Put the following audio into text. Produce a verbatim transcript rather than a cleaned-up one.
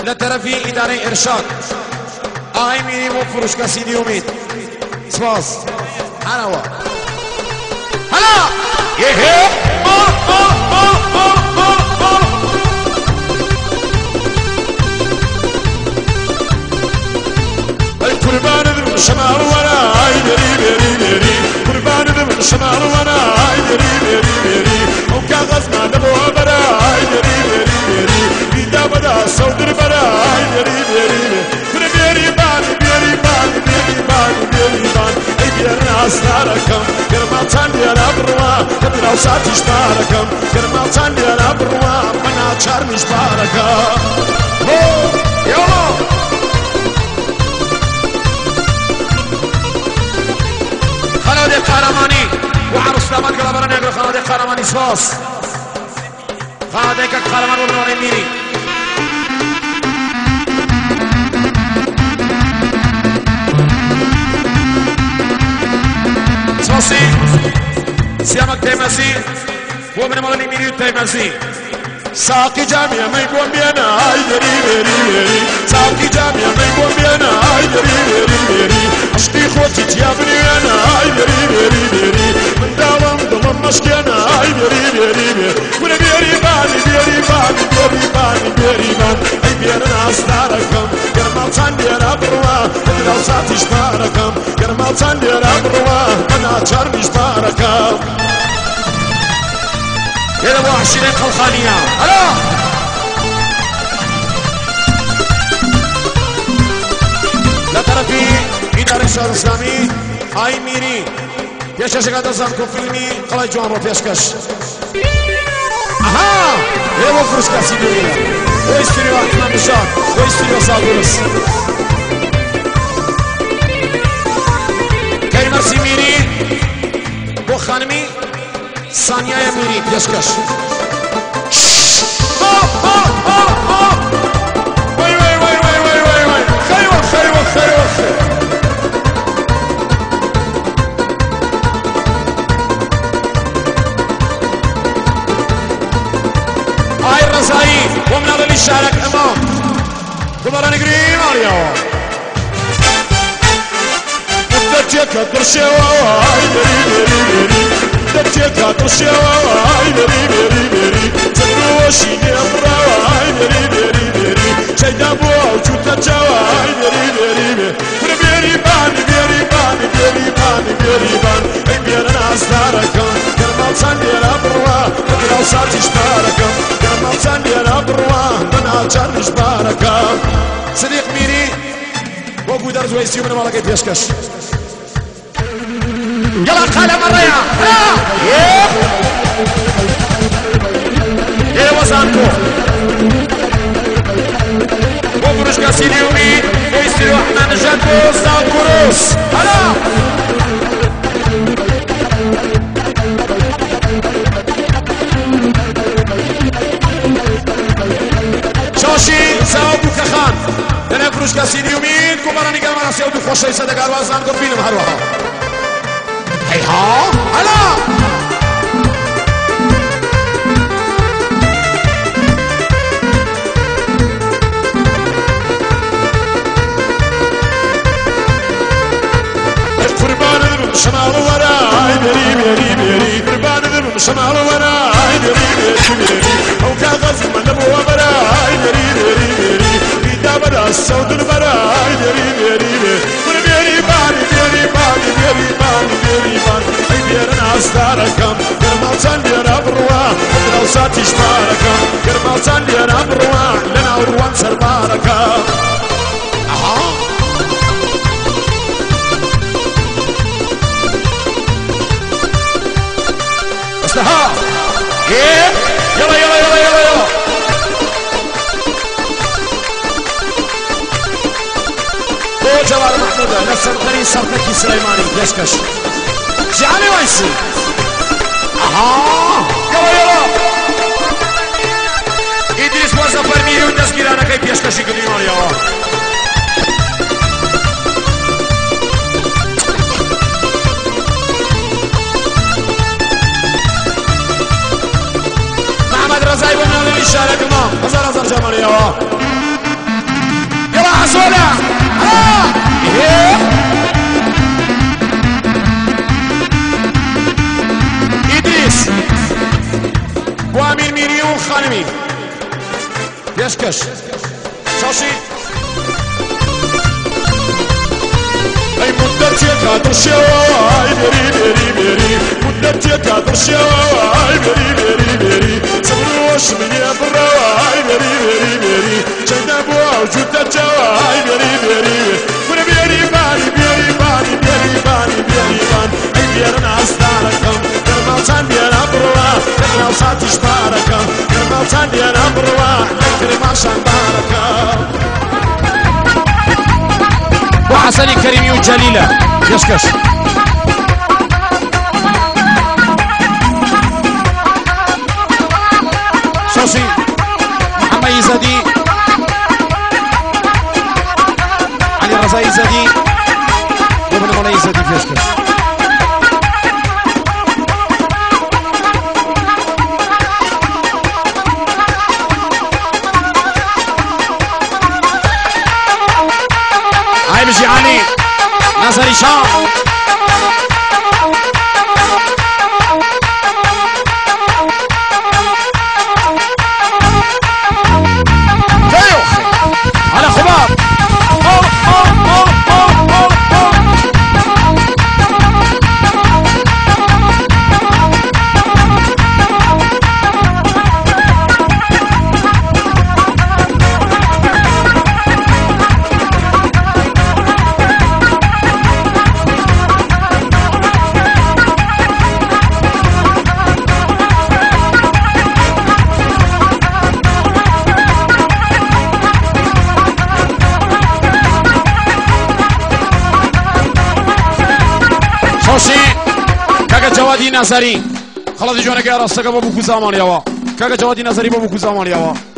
لطرفی اداره ارشاد آقای میری و فروشگاه سیدی امید سپاس هنوا هلا یه قربان ذم شمال وانا عيدري بيري بيري قربان ذم شمال وانا عيدري بيري بيري وكاغز ما نبوها برا عيدري بيري بيري بيدا بدا صودر برا عيدري بيري بيري بيري باني بيري باني بيري باني بيري باني اي بيرنا اسراركم كرماتان بيرا بروا كدنا وساتيش باركم كرماتان بيرا بروا منا چارمش باركم يلا خالد قهرمانی و عروس داماد گلابران اگر خالد قهرمانی سپاس خالد یک قهرمان و نوری میری سپاسی سیامک تیمسی و من مالی میری تیمسی ساقي جامعة ما يقوم بينا هاي دري بري بري ساقي جامعة ما يقوم بينا هاي دري بري بري عشقي خوتي تيابني انا هاي دري بري بري من داوم ضمم مشكينا هاي دري بري بري من بيري باني بيري باني بيري باني بيري باني اي بيرنا اسراركم كرمال تاندير بروا لو ساتيش باركم كرمال تاندير بروا انا تشارمش باركم يا ابو عشرين خلخانيه هلا لا طرفي اداره الشهر الاسلامي هاي ميري بيشكش قاعد ازامكم فيلمي خلاص جوان رو بيشكش اها يا ابو فروشكا سيدوريا ويستريو احمد بشار ويستريو صابرس كريم سيميري بو خانمي ثانیه میری پیشکش وای وای وای وای وای وای وای خیلی وقت خیلی وقت خیلی وقت آی رضایی و من اغلی شارک امام دوباره نگریم آریا مدتیه که درشه وای بری بری بری دتيك هاتوشي واي بري بري بري تروشي نمرا واي بري بري بري شيدا بو وجوتا جواي بري بري بري بري باني بري باني بري باني بري باني اي بيرنا اسراركم كرمال ساندير بروا لو ساتيش باركم كرمال ساندير بروا من اجرش باركم صديق ميري بوكو درز ويسيو من مالك بيشكش يلا خالة مرة يا ها ايه وزانكو وفرش كاسيني يومي ويستريو احنا نجاتو ساو كروس هلا شاشي ساو بوكخان انا فرش كاسيني يومين كوماراني قامنا سيودو خوشي صدق وزانكو فيلم هروها هيها هلا قربان ذم شمال ورا بري بري بري قربان ذم شمال ورا بري بري بري او كاغز من ابو ورا بري بري بري بيدا بدا الصوت برا بري بري بري بري باني بري باني بري باني بري باني اي بيرنا اسراركم كرمال تاندير بروا لو ساتيش باركم كرمال تاندير بروا لنا وروان سرباركم اها استها ايه يلا يلا يلا يلا يلا هو جوال محمود نفس القرين صرتكي سليماني بيشكش جعلي ويسي اها يلا يلا ادريس وظفر ميري والناس كيرانا كي بيشكشي قديمان يلا محمد رزاي بمنا للإشارة كمان هزار هزار جمال يلا ولا ها إيه إدريس وامين ميري وخانمي يشكش شاشي أي مدتي كادر شواي بري بري بري مدتي كادر شواي بري بري بري سمروش من يبراي بري بري بري جنبوا وجود جواي بري بري من بري باني بري باني بري باني بري باني أي بيرنا أستاركم كرمال تان بيرنا بروا كرمال ساتش باركم كرمال تان بيرنا بروا كرمال شان باركم وحسن كريمي وجليلة يشكش صوصي محمد يزدي علي رضا يزدي وابن مولاي يزدي في يشكش هاي بجي علي ناصر هشام على خباب أوه أوه أوه أوه أوه خوشی کاکا جوادی نظری خلاص جوانه که راست که بابو کوزامانی آوا کاکا جوادی نظری بابو کوزامانی آوا